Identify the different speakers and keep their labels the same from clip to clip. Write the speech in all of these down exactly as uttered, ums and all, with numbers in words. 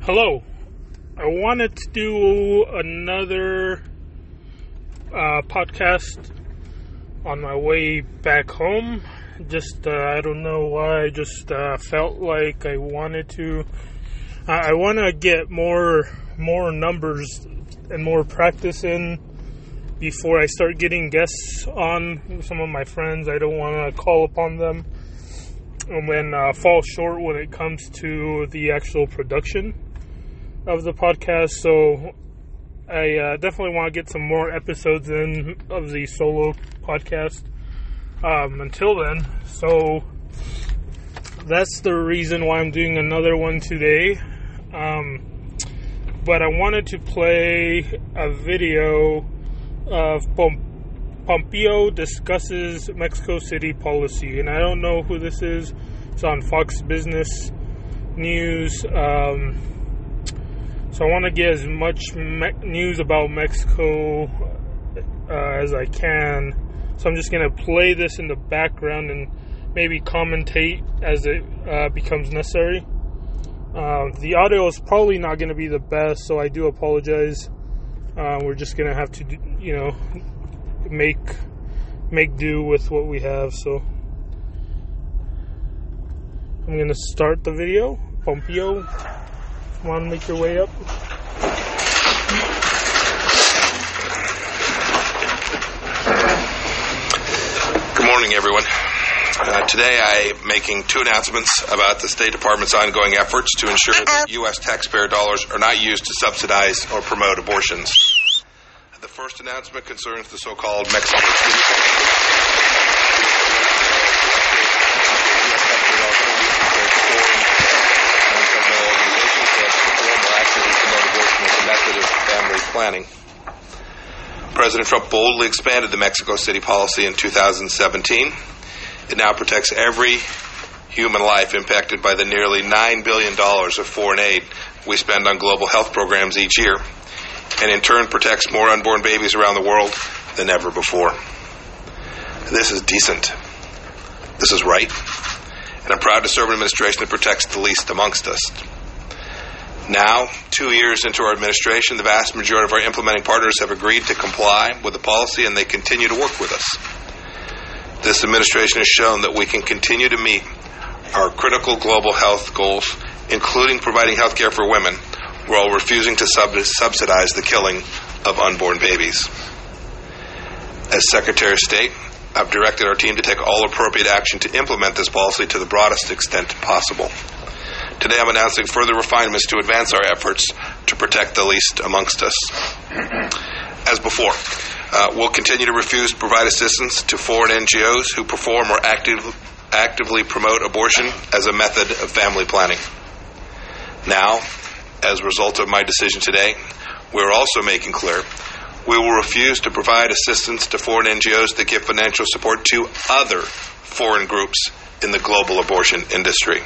Speaker 1: Hello. I wanted to do another uh, podcast on my way back home. Just, uh, I don't know why, I just uh, felt like I wanted to. Uh, I want to get more, more numbers and more practice in before I start getting guests on. Some of my friends, I don't want to call upon them and then uh, fall short when it comes to the actual production of the podcast. So I uh, definitely want to get some more episodes in of the solo podcast um, until then. So that's the reason why I'm doing another one today. Um, but I wanted to play a video of Pom- Pompeo discusses Mexico City policy. And I don't know who this is. It's on Fox Business News. Um, So I want to get as much me- news about Mexico uh, as I can. So I'm just going to play this in the background and maybe commentate as it uh, becomes necessary. Uh, the audio is probably not going to be the best, so I do apologize. Uh, we're just going to have to, you know, make make do with what we have. So I'm going to start the video. Pompeo. Want to make your way up?
Speaker 2: Good morning, everyone. Uh, today I'm making two announcements about the State Department's ongoing efforts to ensure that U S taxpayer dollars are not used to subsidize or promote abortions. The first announcement concerns the so-called Mexico City. Method of family planning. President Trump boldly expanded the Mexico City policy in two thousand seventeen. It now protects every human life impacted by the nearly nine billion dollars of foreign aid we spend on global health programs each year, and in turn protects more unborn babies around the world than ever before. This is decent. This is right. And I'm proud to serve an administration that protects the least amongst us. Now, two years into our administration, the vast majority of our implementing partners have agreed to comply with the policy, and they continue to work with us. This administration has shown that we can continue to meet our critical global health goals, including providing health care for women, while refusing to sub- subsidize the killing of unborn babies. As Secretary of State, I've directed our team to take all appropriate action to implement this policy to the broadest extent possible. Today I'm announcing further refinements to advance our efforts to protect the least amongst us. As before, uh, we'll continue to refuse to provide assistance to foreign N G Os who perform or active, actively promote abortion as a method of family planning. Now, as a result of my decision today, we're also making clear we will refuse to provide assistance to foreign N G Os that give financial support to other foreign groups in the global abortion industry.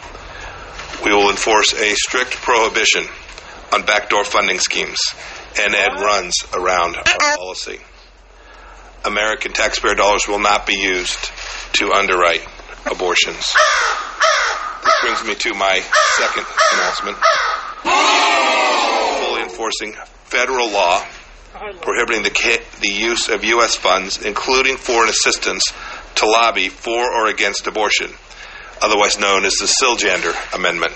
Speaker 2: We will enforce a strict prohibition on backdoor funding schemes and ad runs around our policy. American taxpayer dollars will not be used to underwrite abortions. This brings me to my second announcement. Fully enforcing federal law prohibiting the, ca- the use of U S funds, including foreign assistance, to lobby for or against abortion, otherwise known as the Siljander Amendment.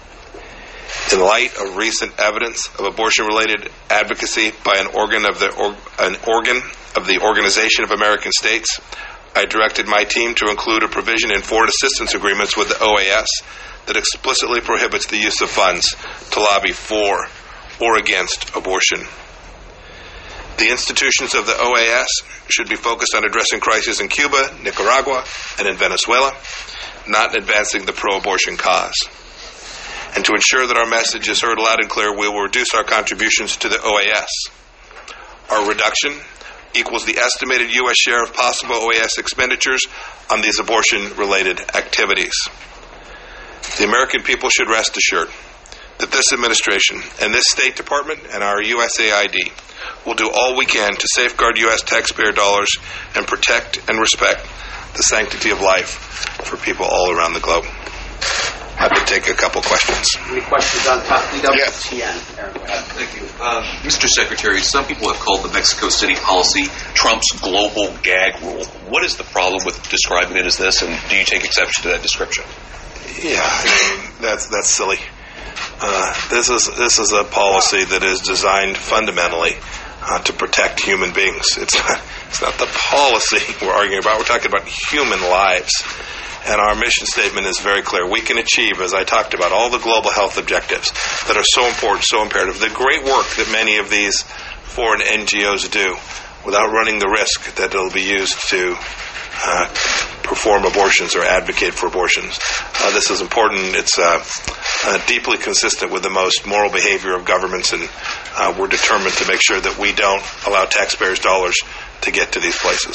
Speaker 2: In light of recent evidence of abortion-related advocacy by an organ of the or, an organ of the Organization of American States, I directed my team to include a provision in foreign assistance agreements with the O A S that explicitly prohibits the use of funds to lobby for or against abortion. The institutions of the O A S should be focused on addressing crises in Cuba, Nicaragua, and in Venezuela, not in advancing the pro-abortion cause. And to ensure that our message is heard loud and clear, we will reduce our contributions to the O A S. Our reduction equals the estimated U S share of possible O A S expenditures on these abortion-related activities. The American people should rest assured that this administration and this State Department and our U S A I D will do all we can to safeguard U S taxpayer dollars and protect and respect the sanctity of life for people all around the globe. happy to take a couple questions.
Speaker 3: Any questions on top D W T N?
Speaker 4: Yes. Aaron, go ahead. Thank you. Uh, Mister Secretary, some people have called the Mexico City policy Trump's global gag rule. What is the problem with describing it as this, and do you take exception to that description?
Speaker 2: Yeah, I mean, that's that's silly. Uh, this is this is a policy that is designed fundamentally uh, to protect human beings. It's not it's not the policy we're arguing about. We're talking about human lives. And our mission statement is very clear. We can achieve, as I talked about, all the global health objectives that are so important, so imperative. The great work that many of these foreign N G Os do without running the risk that it'll be used to uh, perform abortions or advocate for abortions. Uh, this is important. It's uh, uh, deeply consistent with the most moral behavior of governments, and uh, we're determined to make sure that we don't allow taxpayers' dollars to get to these places.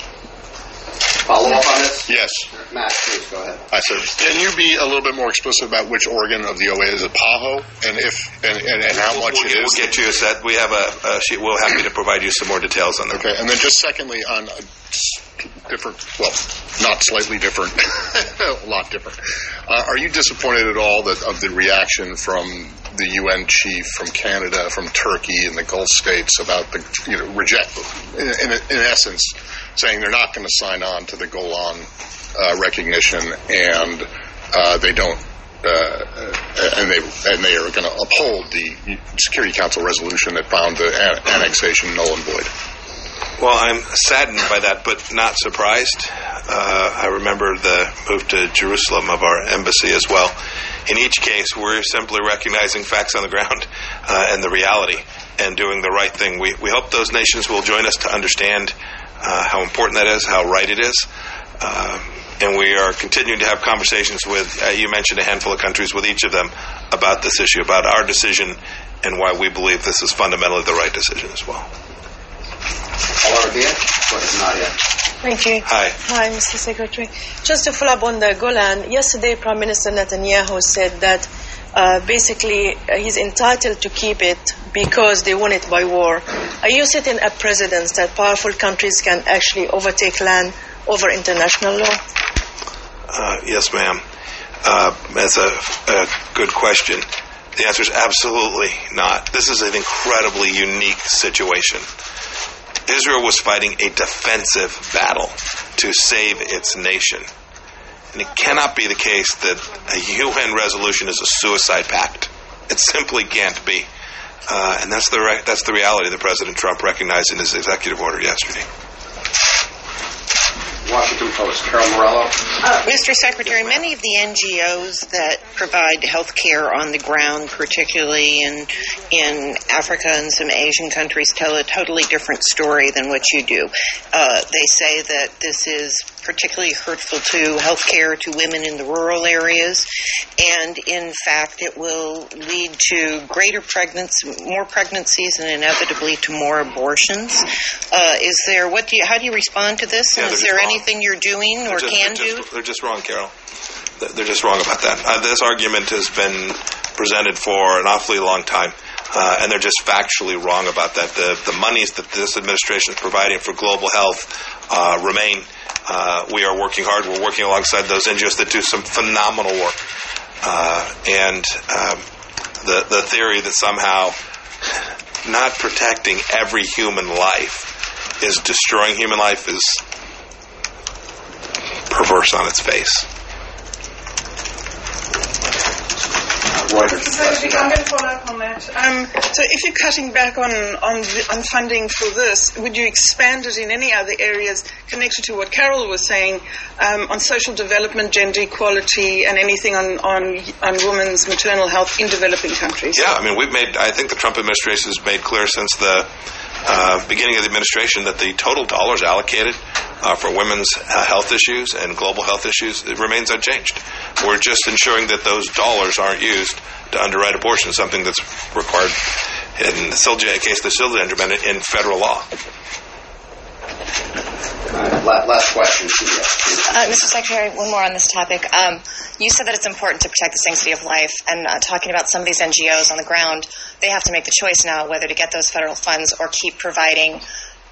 Speaker 3: Follow up on this?
Speaker 5: Yes.
Speaker 3: Matt, please go ahead.
Speaker 5: Hi, sir. Can you be a little bit more explicit about which organ of the O A is it? PAHO, and if and, and, and how much
Speaker 2: we'll,
Speaker 5: it is?
Speaker 2: We'll get you a set. We have a, a sheet. We're happy to provide you some more details on that.
Speaker 5: Okay, and then just secondly on a different, well, not slightly different, a lot different. Uh, are you disappointed at all that of the reaction from the U N chief, from Canada, from Turkey, and the Gulf states about the, you know, reject, in, in, in essence, saying they're not going to sign on to the Golan uh, recognition, and uh, they don't, uh, and they and they are going to uphold the Security Council resolution that found the an- annexation null and void?
Speaker 2: Well, I'm saddened by that, but not surprised. Uh, I remember the move to Jerusalem of our embassy as well. In each case, we're simply recognizing facts on the ground uh, and the reality and doing the right thing. We, we hope those nations will join us to understand uh, how important that is, how right it is. Uh, and we are continuing to have conversations with, uh, you mentioned a handful of countries, with each of them about this issue, about our decision and why we believe this is fundamentally the right decision as well.
Speaker 6: Thank you.
Speaker 2: Hi.
Speaker 6: Hi, Mister Secretary. Just to follow up on the Golan, yesterday Prime Minister Netanyahu said that uh, basically uh, he's entitled to keep it because they won it by war. Are you setting a precedent that powerful countries can actually overtake land over international law?
Speaker 2: Uh, yes, ma'am. Uh, that's a, a good question. The answer is absolutely not. This is an incredibly unique situation. Israel was fighting a defensive battle to save its nation. And it cannot be the case that a U N resolution is a suicide pact. It simply can't be. Uh, and that's the re- that's the reality that President Trump recognized in his executive order yesterday.
Speaker 3: Washington Post, Carol Morello.
Speaker 7: Uh, Mister Secretary, many of the N G Os that provide health care on the ground, particularly in in Africa and some Asian countries, tell a totally different story than what you do. Uh, they say that this is particularly hurtful to health care to women in the rural areas, and in fact it will lead to greater pregnancy, more pregnancies, and inevitably to more abortions. Uh, is there, what do you, how do you respond to this?
Speaker 2: Yeah,
Speaker 7: and is there
Speaker 2: wrong.
Speaker 7: anything you're doing or
Speaker 2: just,
Speaker 7: can
Speaker 2: they're
Speaker 7: do?
Speaker 2: Just, they're just wrong, Carol. They're just wrong about that. Uh, this argument has been presented for an awfully long time, uh, and they're just factually wrong about that. The, the monies that this administration is providing for global health uh, remain. Uh, we are working hard. We're working alongside those N G Os that do some phenomenal work. Uh, and um, the the theory that somehow not protecting every human life is destroying human life is perverse on its face.
Speaker 3: Reuters.
Speaker 8: So I'm going to follow up on that. Um, so if you're cutting back on on, the, on funding for this, would you expand it in any other areas connected to what Carol was saying um, on social development, gender equality, and anything on, on on women's maternal health in developing countries?
Speaker 2: Yeah, I mean, we've made, I think the Trump administration has made clear since the uh, beginning of the administration that the total dollars allocated Uh, for women's uh, health issues and global health issues, it remains unchanged. We're just ensuring that those dollars aren't used to underwrite abortion, something that's required in the Silja case, the Silja Amendment in federal law.
Speaker 3: Uh, last question.
Speaker 9: Uh, Mister Secretary, one more on this topic. Um, you said that it's important to protect the sanctity of life, and uh, talking about some of these N G Os on the ground, they have to make the choice now whether to get those federal funds or keep providing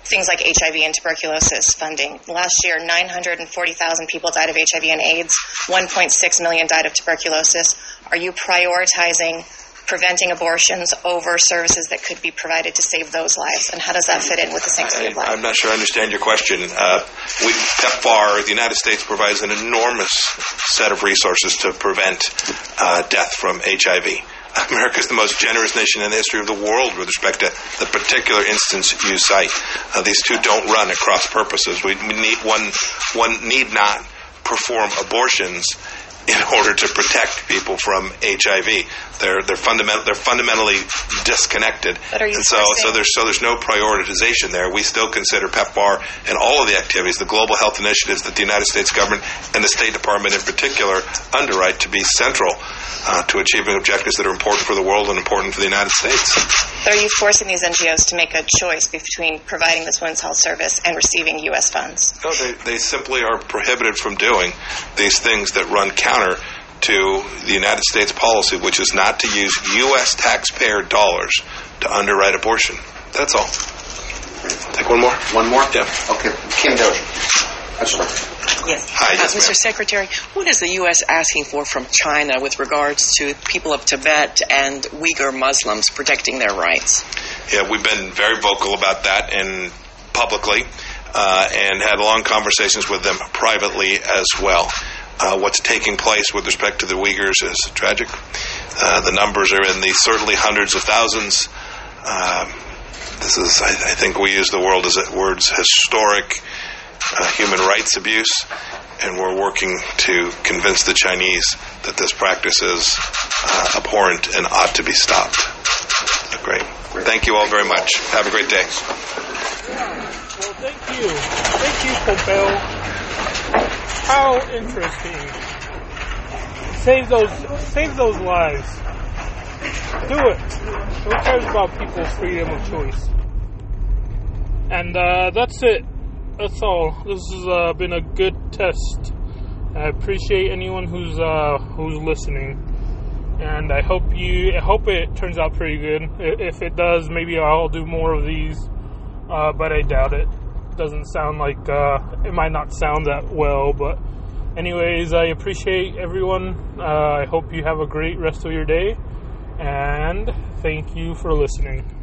Speaker 9: things like H I V and tuberculosis funding. Last year, nine hundred forty thousand people died of H I V and AIDS. one point six million died of tuberculosis. Are you prioritizing preventing abortions over services that could be provided to save those lives? And how does that fit in with the sanctity of life?
Speaker 2: I'm not sure I understand your question. Uh, we, PEPFAR, the United States, provides an enormous set of resources to prevent uh, death from H I V. America is the most generous nation in the history of the world with respect to the particular instance you cite. Uh, these two don't run at cross purposes. We need one. One need not perform abortions in order to protect people from H I V. They're they're fundamental they're fundamentally disconnected.
Speaker 9: But are you
Speaker 2: and so so there's so there's no prioritization there. We still consider PEPFAR and all of the activities, the global health initiatives that the United States government and the State Department in particular underwrite to be central uh, to achieving objectives that are important for the world and important for the United States.
Speaker 9: But are you forcing these N G Os to make a choice between providing this women's health service and receiving U S funds?
Speaker 2: No, they, they simply are prohibited from doing these things that run counter to the United States policy, which is not to use U S taxpayer dollars to underwrite abortion. That's all. Take one more?
Speaker 3: One more?
Speaker 2: Yeah.
Speaker 3: Okay. Kim Dozier. That's right.
Speaker 10: Yes.
Speaker 2: Hi, yes,
Speaker 10: uh, Mister
Speaker 2: ma'am.
Speaker 10: Secretary, what is the U S asking for from China with regards to people of Tibet and Uyghur Muslims protecting their rights?
Speaker 2: Yeah, we've been very vocal about that and publicly uh, and had long conversations with them privately as well. Uh, what's taking place with respect to the Uyghurs is tragic. Uh, the numbers are in the certainly hundreds of thousands. Um, this is, I, I think we use the world as words historic uh, human rights abuse, and we're working to convince the Chinese that this practice is uh, abhorrent and ought to be stopped. Great. Thank you all very much. Have a great day.
Speaker 1: Well, thank you. Thank you, Pompeo. How interesting. Save those save those lives. Do it. Who cares about people's freedom of choice? And uh, that's it. That's all. This has uh, been a good test. I appreciate anyone who's uh, who's listening. And I hope you I hope it turns out pretty good. If it does, maybe I'll do more of these. Uh, but I doubt it. Doesn't sound like uh, it might not sound that well, but anyways, I appreciate everyone. uh, I hope you have a great rest of your day, and thank you for listening.